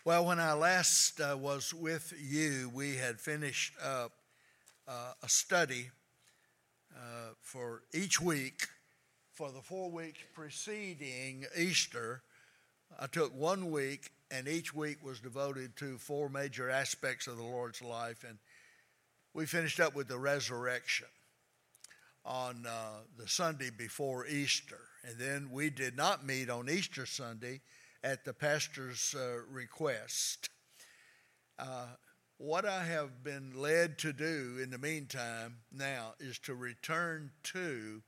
Well, when I last was with you, we had finished up a study for each week for the 4 weeks preceding Easter. I took 1 week, and each week was devoted to 4 major aspects of the Lord's life, and we finished up with the resurrection on the Sunday before Easter. And then we did not meet on Easter Sunday at the pastor's request. What I have been led to do in the meantime now is to return to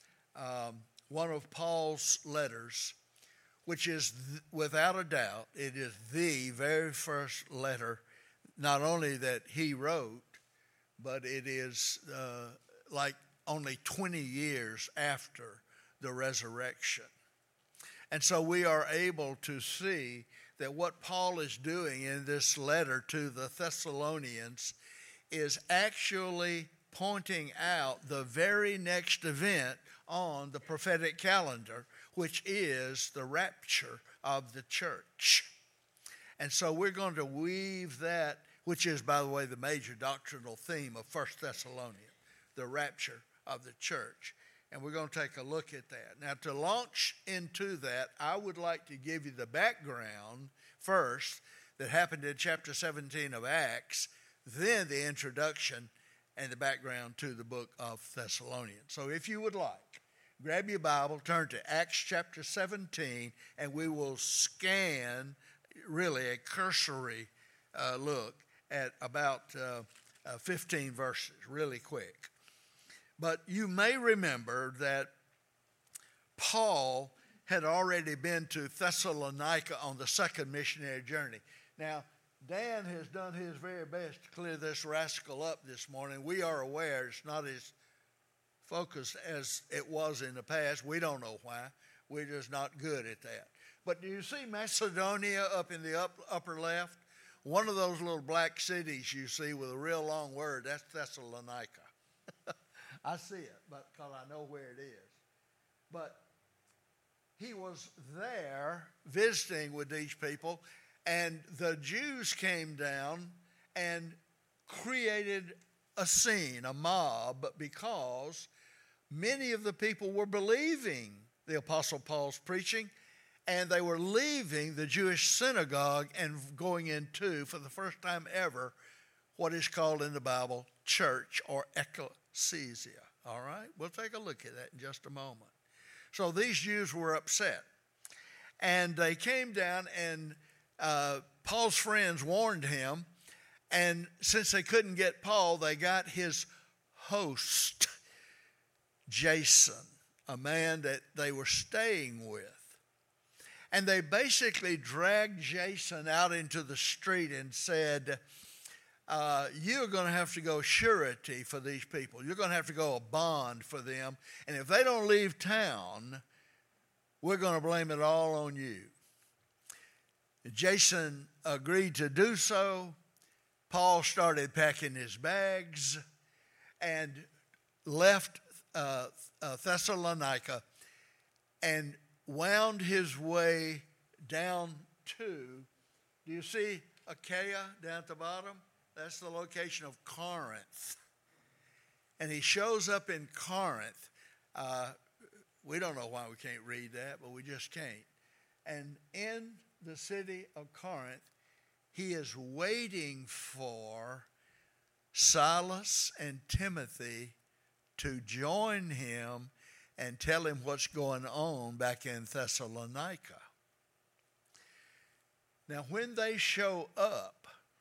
one of Paul's letters, which is, without a doubt, it is the very first letter, not only that he wrote, but it is like only 20 years after the resurrection. And so we are able to see that what Paul is doing in this letter to the Thessalonians is actually pointing out the very next event on the prophetic calendar, which is the rapture of the church. And so we're going to weave that, which is, by the way, the major doctrinal theme of 1 Thessalonians, the rapture of the church. And we're going to take a look at that. Now, to launch into that, I would like to give you the background first that happened in chapter 17 of Acts, then the introduction and the background to the book of Thessalonians. So if you would like, grab your Bible, turn to Acts chapter 17, and we will scan really a cursory look at about 15 verses, really quick. But you may remember that Paul had already been to Thessalonica on the second missionary journey. Now, Dan has done his very best to clear this rascal up this morning. We are aware it's not as focused as it was in the past. We don't know why. We're just not good at that. But do you see Macedonia up in the upper left? One of those little black cities you see with a real long word, that's Thessalonica. I see it, but because I know where it is. But he was there visiting with these people, and the Jews came down and created a scene, a mob, because many of the people were believing the Apostle Paul's preaching, and they were leaving the Jewish synagogue and going into, for the first time ever, what is called in the Bible church or ecclesia. All right? We'll take a look at that in just a moment. So these Jews were upset. And they came down, and Paul's friends warned him. And since they couldn't get Paul, they got his host, Jason, a man that they were staying with. And they basically dragged Jason out into the street and said, you're going to have to go surety for these people. You're going to have to go a bond for them. And if they don't leave town, we're going to blame it all on you. Jason agreed to do so. Paul started packing his bags and left Thessalonica and wound his way down to, do you see Achaia down at the bottom? That's the location of Corinth. And he shows up in Corinth. We don't know why we can't read that, but we just can't. And in the city of Corinth, he is waiting for Silas and Timothy to join him and tell him what's going on back in Thessalonica. Now, when they show up,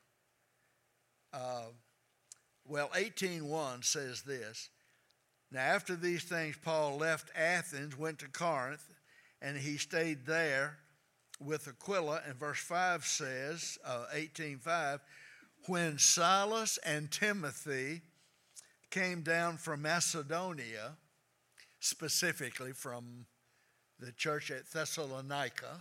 18:1 says this. Now, after these things, Paul left Athens, went to Corinth, and he stayed there with Aquila. And verse 5 says, 18:5, when Silas and Timothy came down from Macedonia, specifically from the church at Thessalonica,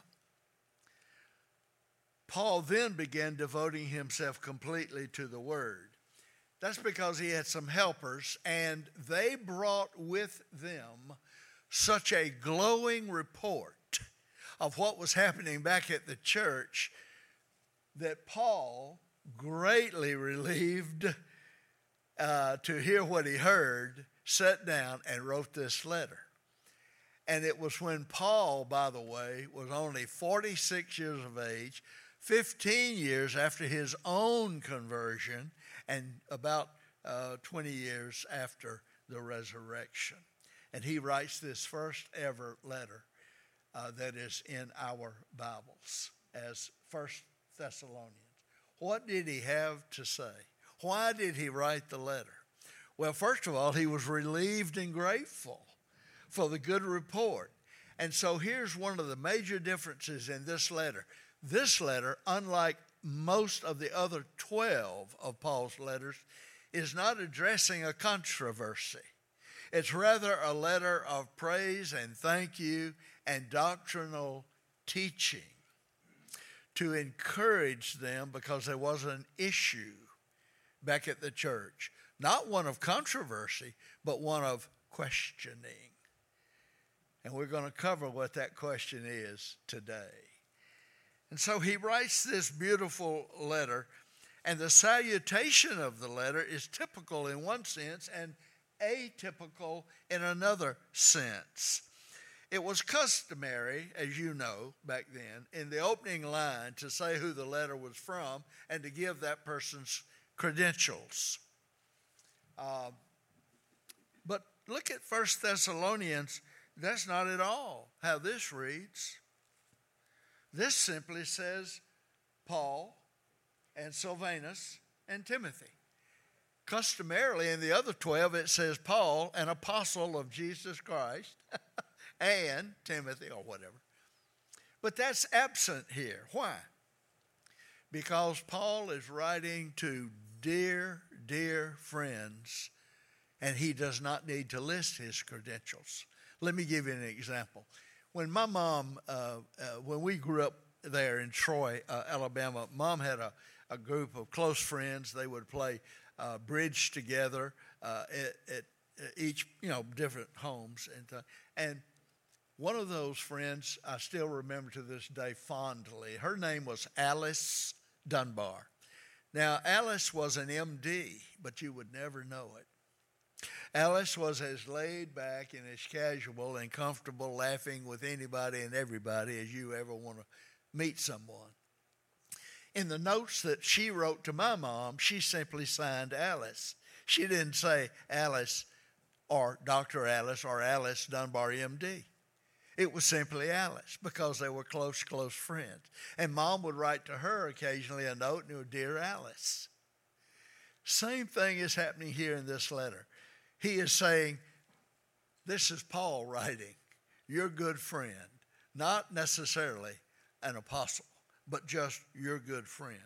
Paul then began devoting himself completely to the word. That's because he had some helpers, and they brought with them such a glowing report of what was happening back at the church that Paul, greatly relieved to hear what he heard, sat down and wrote this letter. And it was when Paul, by the way, was only 46 years of age, 15 years after his own conversion, and about 20 years after the resurrection. And he writes this first ever letter that is in our Bibles as 1 Thessalonians. What did he have to say? Why did he write the letter? Well, first of all, he was relieved and grateful for the good report. And so here's one of the major differences in this letter. This letter, unlike most of the other 12 of Paul's letters, is not addressing a controversy. It's rather a letter of praise and thank you and doctrinal teaching to encourage them, because there was an issue back at the church. Not one of controversy, but one of questioning. And we're going to cover what that question is today. And so he writes this beautiful letter, and the salutation of the letter is typical in one sense and atypical in another sense. It was customary, as you know, back then, in the opening line to say who the letter was from and to give that person's credentials. But look at 1 Thessalonians. That's not at all how this reads. This simply says Paul and Silvanus and Timothy. Customarily in the other 12 it says Paul, an apostle of Jesus Christ, and Timothy or whatever. But that's absent here. Why? Because Paul is writing to dear, dear friends, and he does not need to list his credentials. Let me give you an example. When my mom, when we grew up there in Troy, Alabama, Mom had a group of close friends. They would play bridge together at each, different homes. And one of those friends I still remember to this day fondly. Her name was Alice Dunbar. Now, Alice was an MD, but you would never know it. Alice was as laid back and as casual and comfortable laughing with anybody and everybody as you ever want to meet someone. In the notes that she wrote to my mom, she simply signed Alice. She didn't say Alice or Dr. Alice or Alice Dunbar, MD. It was simply Alice because they were close friends. And Mom would write to her occasionally a note, and it was, Dear Alice. Same thing is happening here in this letter. He is saying, this is Paul writing, your good friend, not necessarily an apostle, but just your good friend.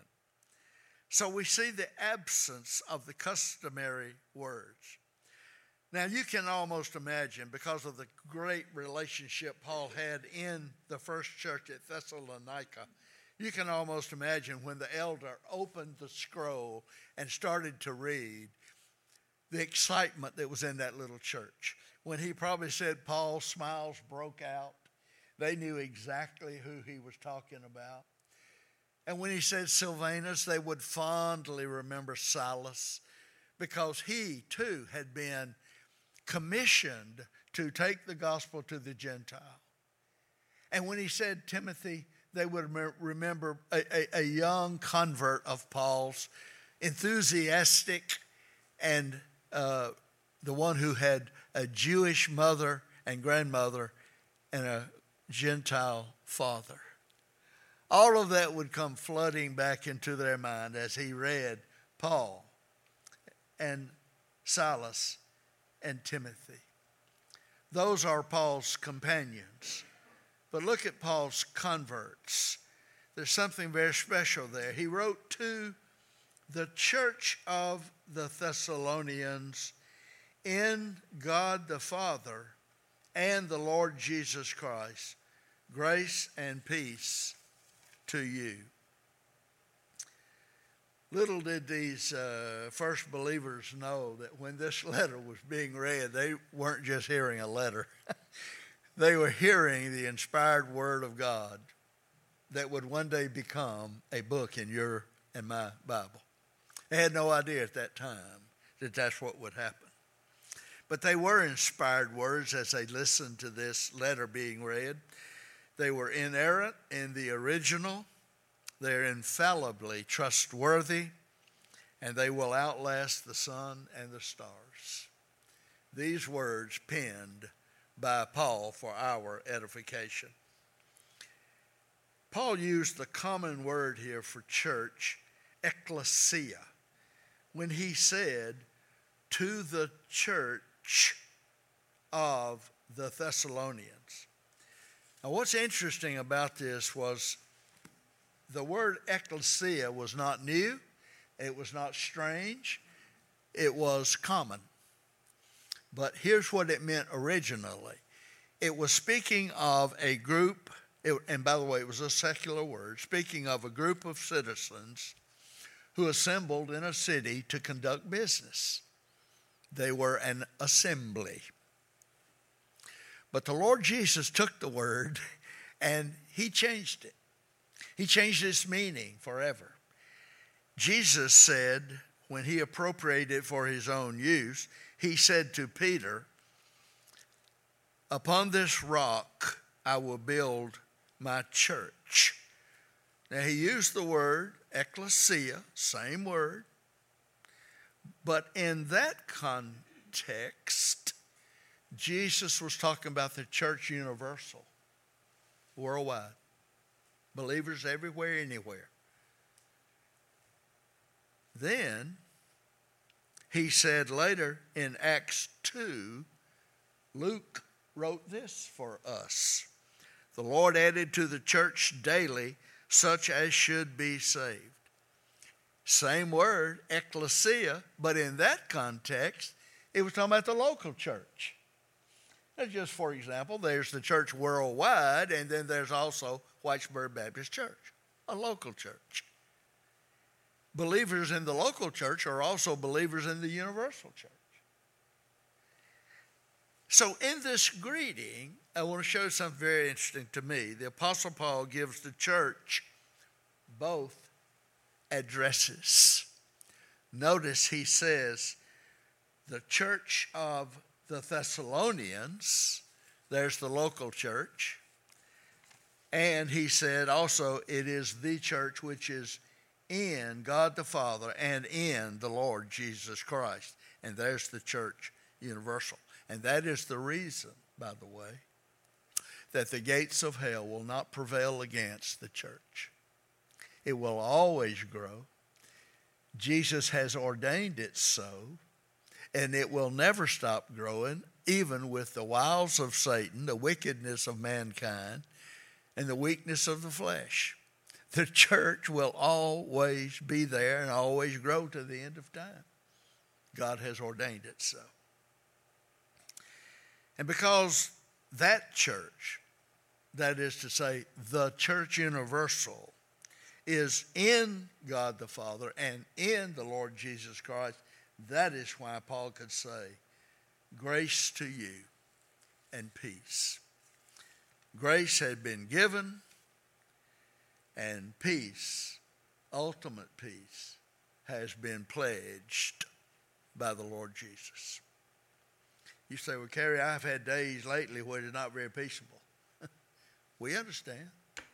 So we see the absence of the customary words. Now you can almost imagine, because of the great relationship Paul had in the first church at Thessalonica, you can almost imagine when the elder opened the scroll and started to read, the excitement that was in that little church. When he probably said Paul, smiles broke out. They knew exactly who he was talking about. And when he said Silvanus, they would fondly remember Silas, because he too had been commissioned to take the gospel to the Gentile. And when he said Timothy, they would remember a young convert of Paul's, enthusiastic, and the one who had a Jewish mother and grandmother and a Gentile father. All of that would come flooding back into their mind as he read Paul and Silas and Timothy. Those are Paul's companions. But look at Paul's converts. There's something very special there. He wrote to the church of the Thessalonians in God the Father and the Lord Jesus Christ. Grace and peace to you. Little did these first believers know that when this letter was being read, they weren't just hearing a letter. They were hearing the inspired word of God that would one day become a book in your and my Bible. They had no idea at that time that that's what would happen. But they were inspired words as they listened to this letter being read. They were inerrant in the original. They're infallibly trustworthy, and they will outlast the sun and the stars. These words penned by Paul for our edification. Paul used the common word here for church, ecclesia, when he said, to the church of the Thessalonians. Now, what's interesting about this was the word ecclesia was not new, it was not strange, it was common. But here's what it meant originally. It was speaking of a group, and by the way, it was a secular word, speaking of a group of citizens who assembled in a city to conduct business. They were an assembly. But the Lord Jesus took the word and he changed it. He changed its meaning forever. Jesus said, when he appropriated it for his own use, he said to Peter, upon this rock I will build my church. Now he used the word ecclesia, same word, but in that context, Jesus was talking about the church universal, worldwide, believers everywhere, anywhere. Then he said later in Acts 2, Luke wrote this for us. The Lord added to the church daily such as should be saved. Same word, ecclesia, but in that context, it was talking about the local church. Now, just for example, there's the church worldwide, and then there's also Whitesburg Baptist Church, a local church. Believers in the local church are also believers in the universal church. So in this greeting, I want to show something very interesting to me. The Apostle Paul gives the church both addresses. Notice he says, the church of the Thessalonians, there's the local church, and he said also it is the church which is in God the Father and in the Lord Jesus Christ. And there's the church universal. And that is the reason, by the way, that the gates of hell will not prevail against the church. It will always grow. Jesus has ordained it so, and it will never stop growing, even with the wiles of Satan, the wickedness of mankind, and the weakness of the flesh. The church will always be there and always grow to the end of time. God has ordained it so. And because that church, that is to say, the church universal, is in God the Father and in the Lord Jesus Christ, that is why Paul could say, grace to you and peace. Grace had been given, and peace, ultimate peace, has been pledged by the Lord Jesus. You say, well, Kerry, I've had days lately where it's not very peaceable. We understand.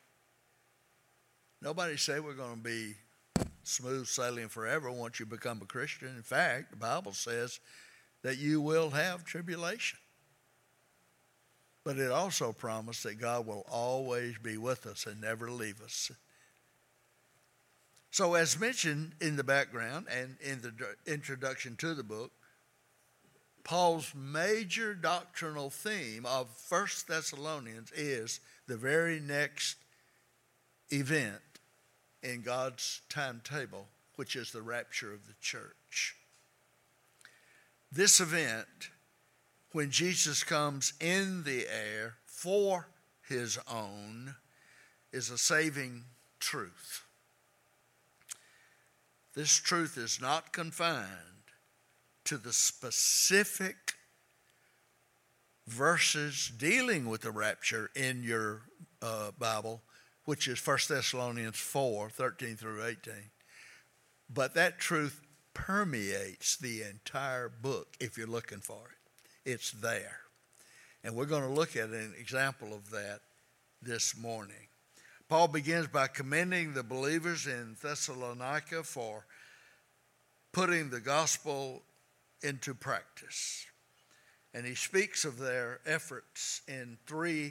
Nobody said we're going to be smooth sailing forever once you become a Christian. In fact, the Bible says that you will have tribulation. But it also promised that God will always be with us and never leave us. So as mentioned in the background and in the introduction to the book, Paul's major doctrinal theme of 1 Thessalonians is the very next event in God's timetable, which is the rapture of the church. This event, when Jesus comes in the air for his own, is a saving truth. This truth is not confined to the specific verses dealing with the rapture in your Bible, which is 1 Thessalonians 4, 13 through 18. But that truth permeates the entire book if you're looking for it. It's there. And we're going to look at an example of that this morning. Paul begins by commending the believers in Thessalonica for putting the gospel into practice. And he speaks of their efforts in 3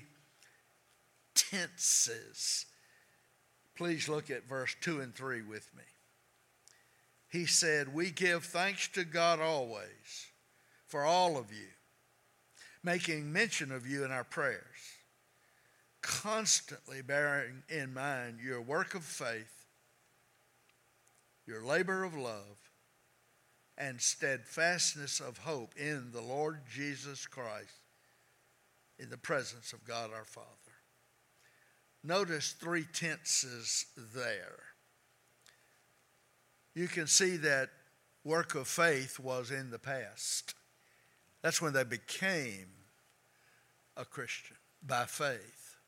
tenses. Please look at verse 2 and 3 with me. He said, "We give thanks to God always for all of you, making mention of you in our prayers, constantly bearing in mind your work of faith, your labor of love, and steadfastness of hope in the Lord Jesus Christ, in the presence of God our Father." Notice 3 tenses there. You can see that work of faith was in the past. That's when they became a Christian, by faith.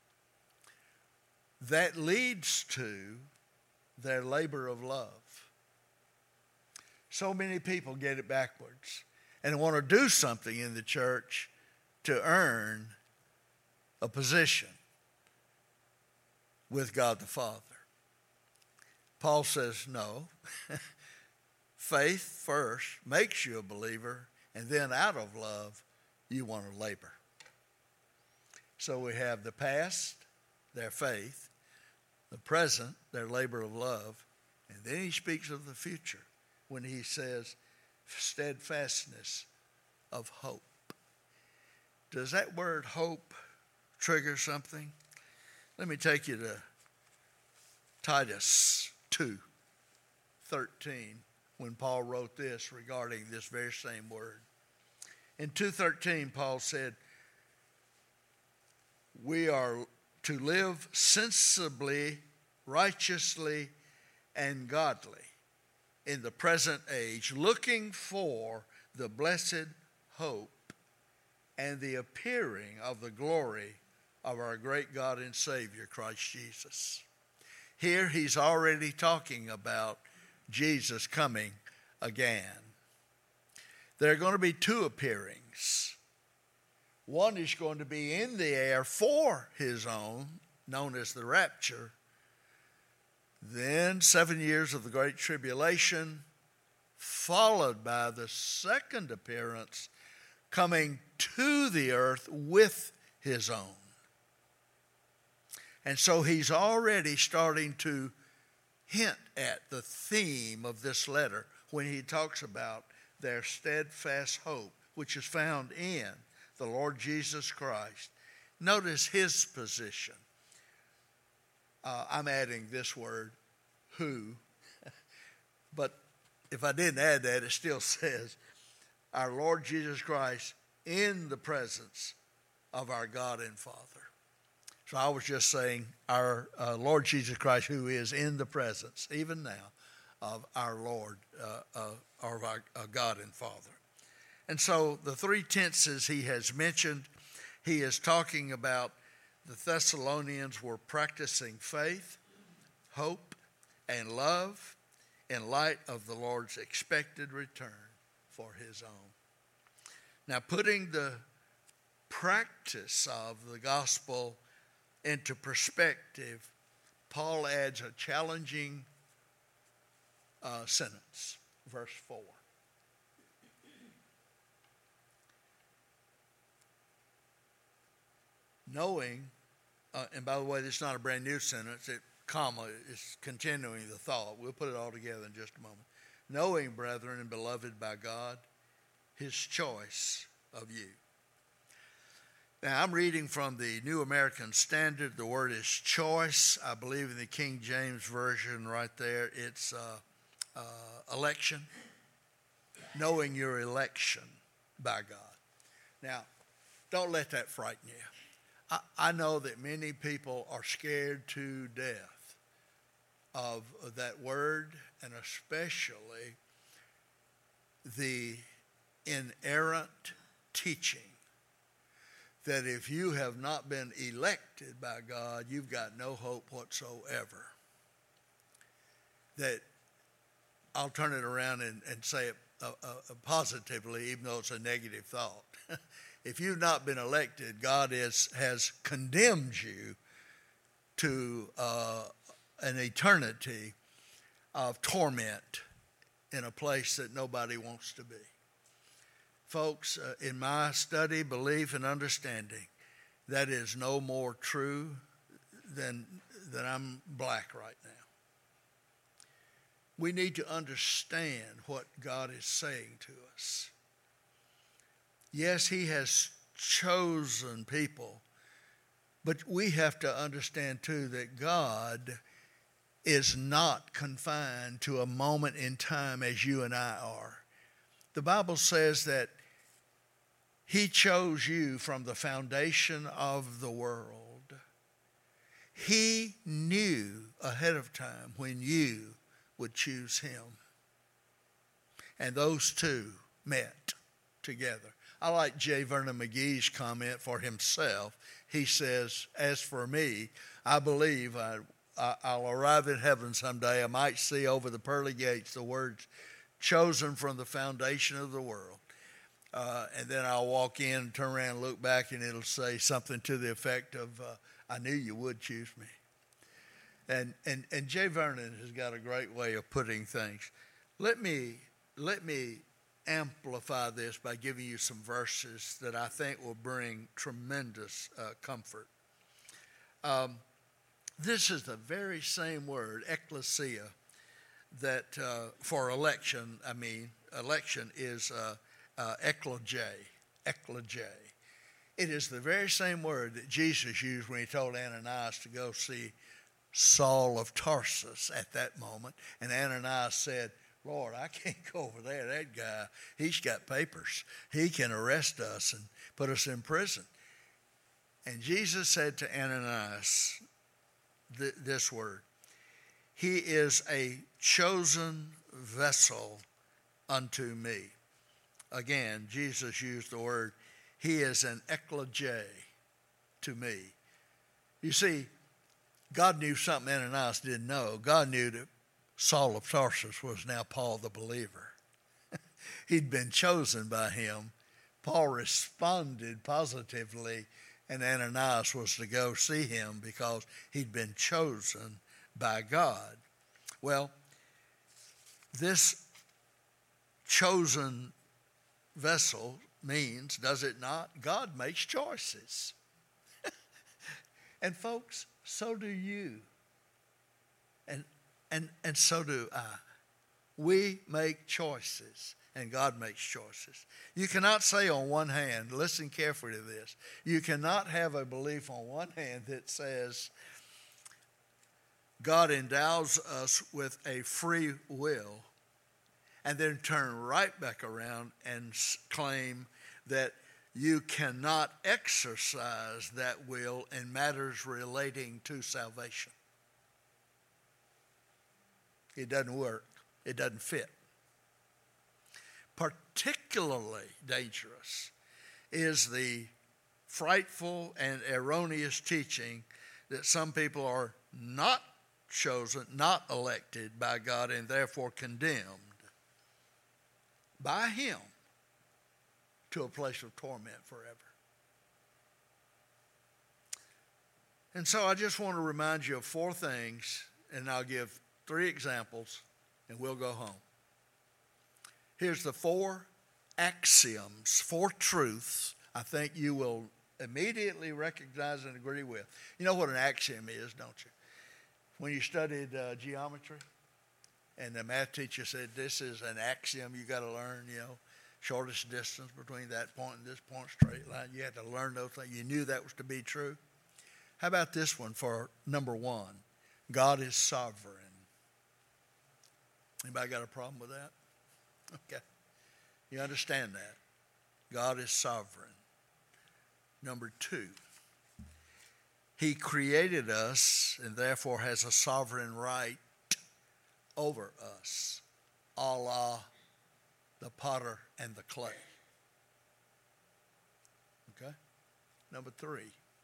That leads to their labor of love. So many people get it backwards and want to do something in the church to earn a position with God the Father. Paul says, no. Faith first makes you a believer, and then out of love, you want to labor. So we have the past, their faith, the present, their labor of love, and then he speaks of the future when he says steadfastness of hope. Does that word hope trigger something? Let me take you to Titus 2:13 when Paul wrote this regarding this very same word. In 2:13, Paul said, we are to live sensibly, righteously, and godly in the present age, looking for the blessed hope and the appearing of the glory of our great God and Savior, Christ Jesus. Here he's already talking about Jesus coming again. There are going to be 2 appearings. One is going to be in the air for his own, known as the rapture. Then 7 years of the Great Tribulation, followed by the second appearance coming to the earth with his own. And so he's already starting to hint at the theme of this letter when he talks about their steadfast hope, which is found in the Lord Jesus Christ. Notice his position. I'm adding this word, who, but if I didn't add that, it still says our Lord Jesus Christ in the presence of our God and Father. So I was just saying our Lord Jesus Christ, who is in the presence, even now, of our Lord, of our God and Father. And so the 3 tenses he has mentioned, he is talking about the Thessalonians were practicing faith, hope, and love in light of the Lord's expected return for his own. Now, putting the practice of the gospel into perspective, Paul adds a challenging sentence, verse 4. Knowing, and by the way, this is not a brand new sentence, comma is continuing the thought. We'll put it all together in just a moment. Knowing, brethren and beloved by God, his choice of you. Now, I'm reading from the New American Standard. The word is choice. I believe in the King James Version right there, it's election. Knowing your election by God. Now, don't let that frighten you. I know that many people are scared to death of that word, and especially the inerrant teaching that if you have not been elected by God, you've got no hope whatsoever. That I'll turn it around and say it positively, even though it's a negative thought. If you've not been elected, God has condemned you to an eternity of torment in a place that nobody wants to be. Folks, in my study, belief, and understanding, that is no more true than I'm black right now. We need to understand what God is saying to us. Yes, he has chosen people, but we have to understand too that God is not confined to a moment in time as you and I are. The Bible says that he chose you from the foundation of the world. He knew ahead of time when you would choose him. And those two met together. I like J. Vernon McGee's comment for himself. He says, as for me, I believe I'll arrive in heaven someday. I might see over the pearly gates the words, chosen from the foundation of the world. And then I'll walk in and turn around and look back, and it'll say something to the effect of, I knew you would choose me. And J. Vernon has got a great way of putting things. Let me amplify this by giving you some verses that I think will bring tremendous comfort. This is the very same word, ecclesia, that for election, election is eklogē. It is the very same word that Jesus used when he told Ananias to go see Saul of Tarsus at that moment. And Ananias said, Lord, I can't go over there. That guy, he's got papers. He can arrest us and put us in prison. And Jesus said to Ananias this word, he is a chosen vessel unto me. Again, Jesus used the word, he is an eklogē to me. You see, God knew something Ananias didn't know. God knew that Saul of Tarsus was now Paul the believer. He'd been chosen by him. Paul responded positively, and Ananias was to go see him because he'd been chosen by God. Well, this chosen vessel means, does it not? God makes choices. And folks, so do you. And so do I. We make choices, and God makes choices. You cannot say on one hand, listen carefully to this, you cannot have a belief on one hand that says God endows us with a free will, and then turn right back around and claim that you cannot exercise that will in matters relating to salvation. It doesn't work. It doesn't fit. Particularly dangerous is the frightful and erroneous teaching that some people are not chosen, not elected by God, and therefore condemned by him to a place of torment forever. And so I just want to remind you of four things, and I'll give 3 examples, and we'll go home. Here's the 4 axioms, 4 truths I think you will immediately recognize and agree with. You know what an axiom is, don't you? When you studied geometry, and the math teacher said, this is an axiom you got to learn, shortest distance between that point and this point, straight line. You had to learn those things. You knew that was to be true. How about this one for number 1? God is sovereign. Anybody got a problem with that? Okay. You understand that. God is sovereign. Number 2, he created us and therefore has a sovereign right over us, a la the potter and the clay. Okay? Number 3,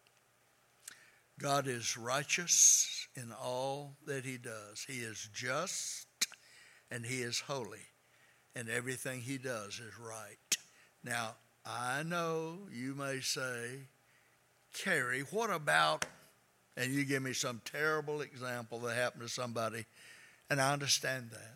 God is righteous in all that he does. He is just and he is holy, and everything he does is right. Now, I know you may say, Kerry, what about, and you give me some terrible example that happened to somebody, and I understand that.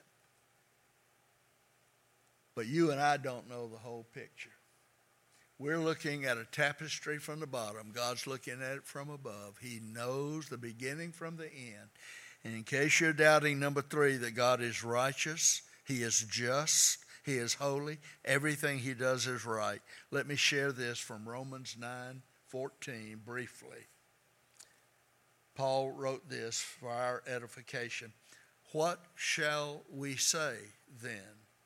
But you and I don't know the whole picture. We're looking at a tapestry from the bottom. God's looking at it from above. He knows the beginning from the end. And in case you're doubting, number 3, that God is righteous, he is just, he is holy, everything he does is right. Let me share this from Romans 9:14 briefly. Paul wrote this for our edification. What shall we say then?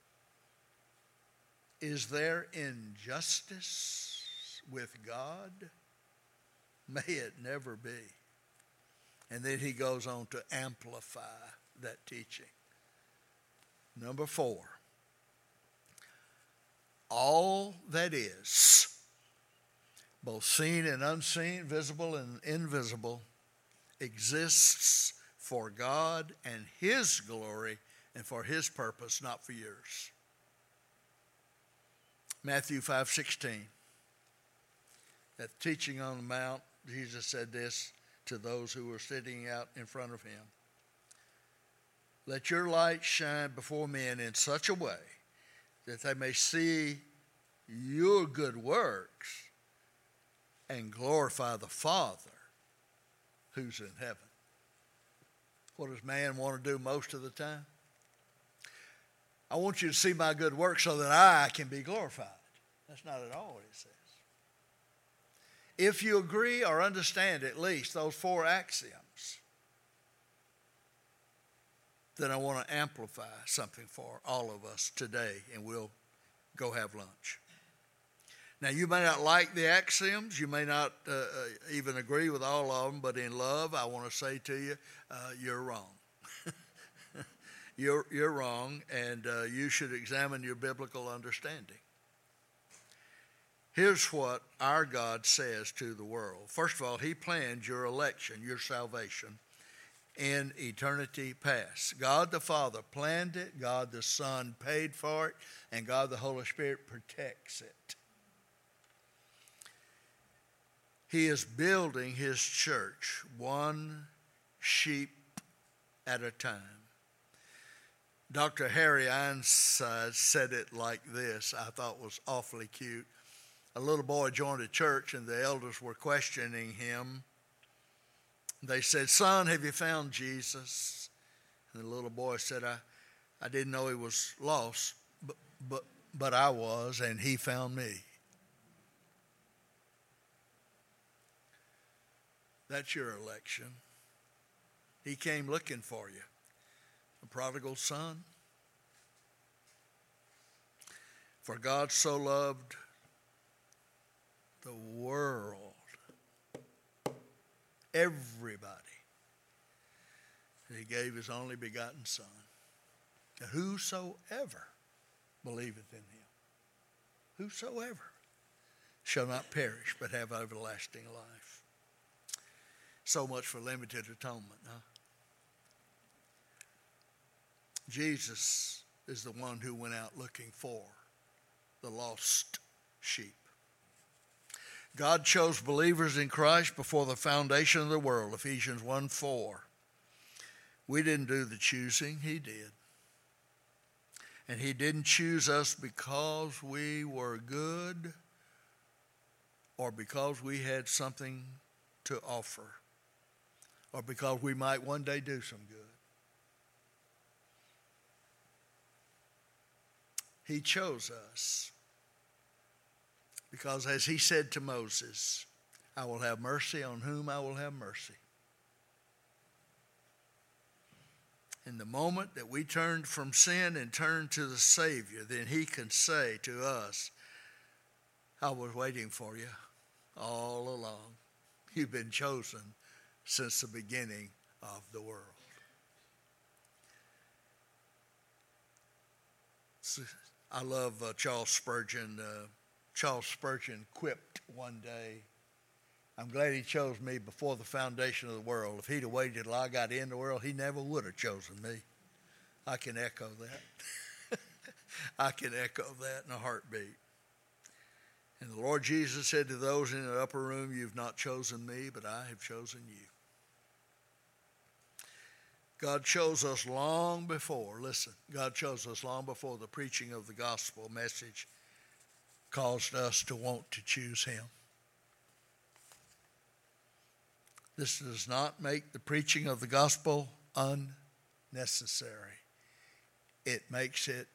Is there injustice with God? May it never be. And then he goes on to amplify that teaching. Number 4, all that is, both seen and unseen, visible and invisible, exists for God and his glory and for his purpose, not for yours. Matthew 5:16. At the teaching on the Mount, Jesus said this to those who were sitting out in front of him. Let your light shine before men in such a way that they may see your good works and glorify the Father who's in heaven. What does man want to do most of the time? I want you to see my good works so that I can be glorified. That's not at all what it says. If you agree or understand at least those 4 axioms, then I want to amplify something for all of us today, and we'll go have lunch. Now, you may not like the axioms. You may not even agree with all of them, but in love, I want to say to you, you're wrong. You're wrong, and you should examine your biblical understanding. Here's what our God says to the world. First of all, he planned your election, your salvation, in eternity past. God the Father planned it, God the Son paid for it, and God the Holy Spirit protects it. He is building his church one sheep at a time. Dr. Harry Ironside said it like this, I thought was awfully cute. A little boy joined a church and the elders were questioning him. They said, son, have you found Jesus? And the little boy said, I didn't know he was lost, but I was, and he found me. That's your election. He came looking for you. The prodigal son. For God so loved the world, everybody, that he gave his only begotten Son, that whosoever believeth in him, whosoever, shall not perish but have everlasting life. So much for limited atonement, huh? Jesus is the one who went out looking for the lost sheep. God chose believers in Christ before the foundation of the world, Ephesians 1:4. We didn't do the choosing, he did. And he didn't choose us because we were good or because we had something to offer or because we might one day do some good. He chose us because, as he said to Moses, I will have mercy on whom I will have mercy. In the moment that we turned from sin and turned to the Savior, then he can say to us, I was waiting for you all along. You've been chosen since the beginning of the world. I love Charles Spurgeon. Charles Spurgeon quipped one day, I'm glad he chose me before the foundation of the world. If he'd have waited till I got in the world, he never would have chosen me. I can echo that. I can echo that in a heartbeat. And the Lord Jesus said to those in the upper room, you've not chosen me, but I have chosen you. God chose us long before, listen, God chose us long before the preaching of the gospel message caused us to want to choose him. This does not make the preaching of the gospel unnecessary. It makes it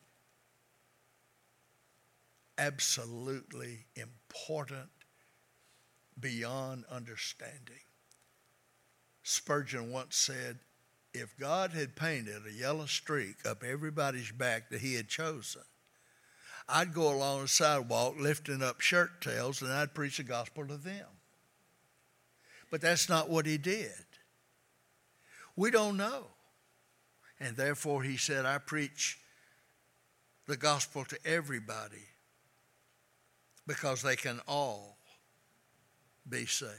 absolutely important beyond understanding. Spurgeon once said, if God had painted a yellow streak up everybody's back that he had chosen, I'd go along the sidewalk lifting up shirt tails and I'd preach the gospel to them. But that's not what he did. We don't know. And therefore he said, I preach the gospel to everybody because they can all be saved.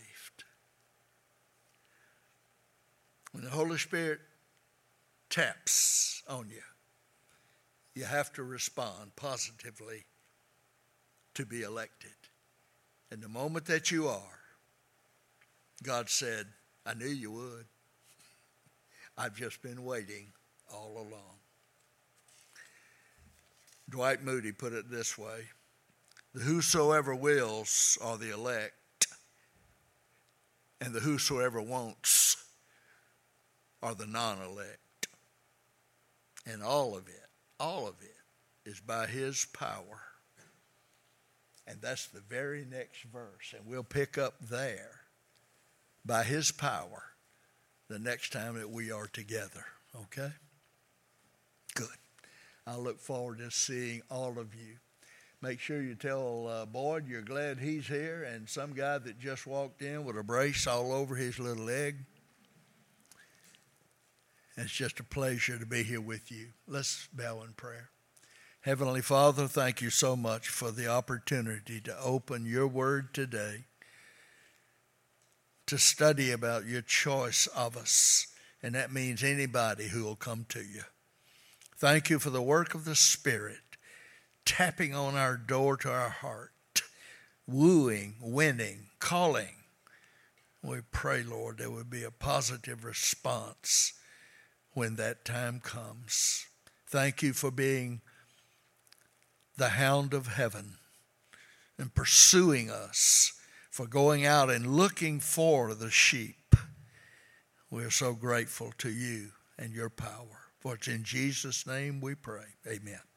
When the Holy Spirit taps on you, you have to respond positively to be elected. And the moment that you are, God said, I knew you would. I've just been waiting all along. Dwight Moody put it this way, the whosoever wills are the elect, and the whosoever wants are the non-elect. And all of it is by his power. And that's the very next verse. And we'll pick up there. By his power, the next time that we are together. Okay? Good. I look forward to seeing all of you. Make sure you tell Boyd you're glad he's here, and some guy that just walked in with a brace all over his little leg. It's just a pleasure to be here with you. Let's bow in prayer. Heavenly Father, thank you so much for the opportunity to open your word today, to study about your choice of us, and that means anybody who will come to you. Thank you for the work of the Spirit, tapping on our door to our heart, wooing, winning, calling. We pray, Lord, there would be a positive response when that time comes. Thank you for being the hound of heaven and pursuing us, for going out and looking for the sheep. We're so grateful to you and your power. For it's in Jesus' name we pray. Amen.